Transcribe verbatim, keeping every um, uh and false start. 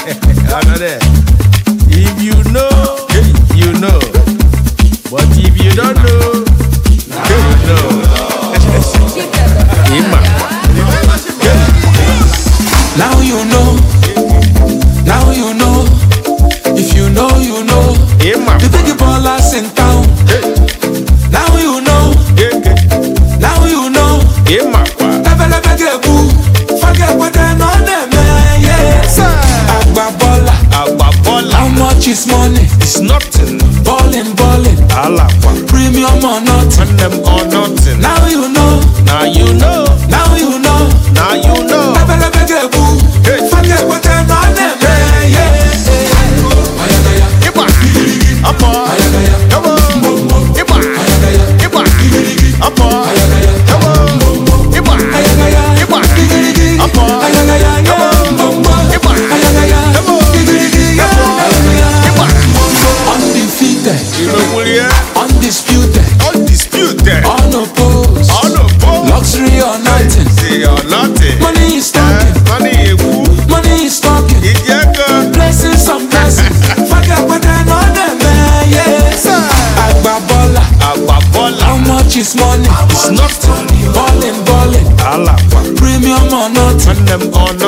If you know, you know. But if you don't know, you know. Now you know. Now you know. If you know, you know. The big ballers in town. Now you know. Now you know. Never never get boo. Forget what I know them. Yes. Agba baller. Agba baller. How much is money? It's nothing. Ballin', ballin'. Alakwa. Premium or nothing. And them or nothing. Now you know. Now you know. Now you know. Now you know. Never never get boo. Forget what I know them. Yes. Iba. Apa. Come on. Iba. Iba. Apa. Come on. Iba. Iba. Apa. Undefeated, undisputed, undisputed, unopposed, unopposed, luxury or nothing. See or nothing. Money is talking, money is woo. Money is talking. Blessings some blessings. Forget what I know them, man. Yes. Agba baller, Agba baller. How much is money? It's nothing. Ballin', ballin'. Alakwa. Premium or nothing. And them or